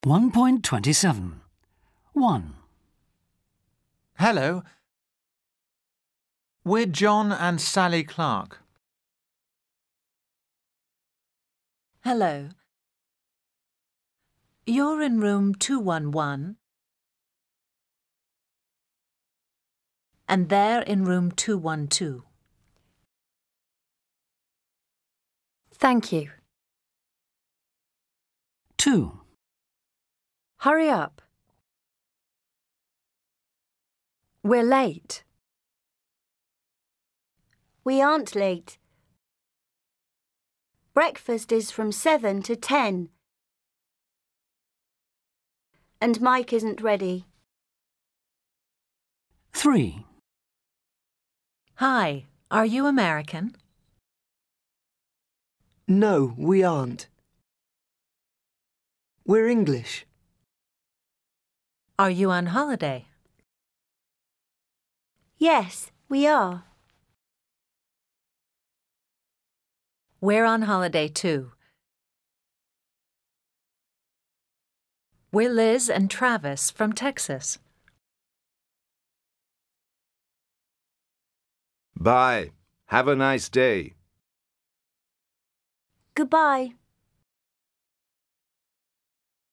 1.27. 1. Hello. We're John and Sally Clark. Hello. You're in room 211 and they're in room 212. Thank you. 2. Hurry up. We're late. We aren't late. Breakfast is from 7 to 10. And Mike isn't ready. 3. Hi, are you American? No, we aren't. We're English. Are you on holiday? Yes, we are. We're on holiday too. We're Liz and Travis from Texas. Bye. Have a nice day. Goodbye.